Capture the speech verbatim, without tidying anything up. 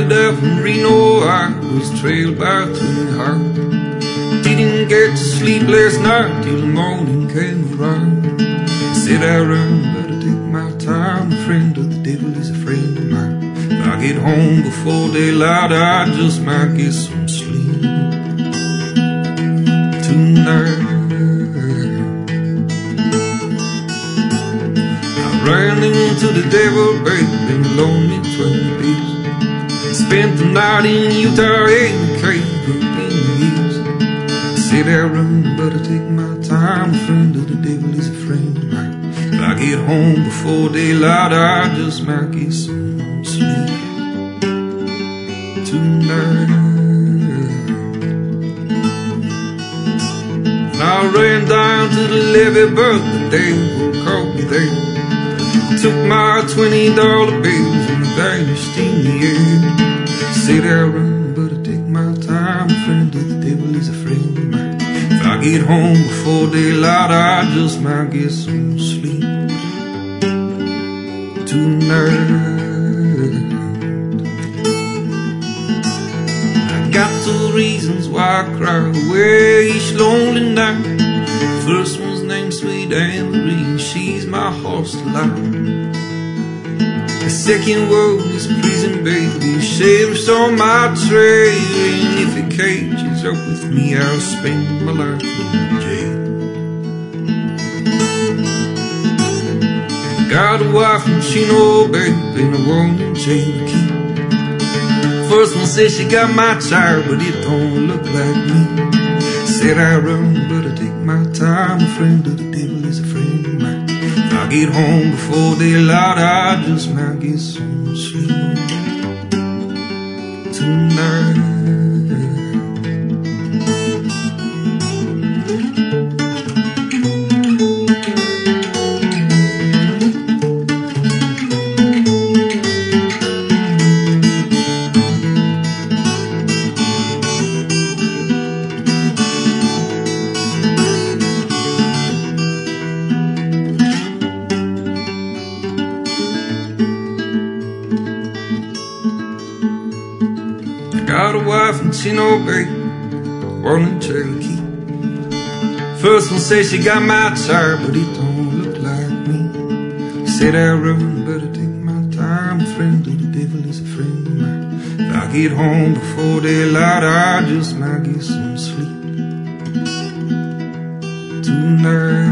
started out from Reno, I was trailed by twenty heart. Didn't get to sleep last night till the morning came around. Said I run, better take my time. A friend of the devil is a friend of mine. If I get home before daylight, I just might get some sleep tonight. Ran into the devil, baby, been lonely twenty days. Spent the night in Utah in the cave up in the hills. Said I run, but I take my time. A friend of the devil is a friend of mine. If I get home before daylight, I just might get some sleep tonight. I ran down to the levee, but the devil caught me there. Took my twenty dollar bills and vanished in the air. Said I run, but I take my time. A friend of the devil is a friend of mine. If I get home before daylight, I just might get some sleep tonight. I got two reasons why I cry away each lonely night. First one's named Sweet Anne-Marie, she's my horse delight. The second one is prison baby, sheriff's on my trail. And if it cages up with me, I'll spend my life in jail. Got a wife and she know baby, and a one in jail to keep. First one says she got my child, but it don't look like me. Said I run, but I take my time. A friend of the devil is a friend of mine. If I get home before daylight, I just might get some sleep tonight. Got a wife and she know baby, one in Cherokee. First one says she got my child, but it don't look like me. Said I run, but I take my time. A friend of the devil is a friend of mine. If I get home before daylight, I just might get some sleep tonight.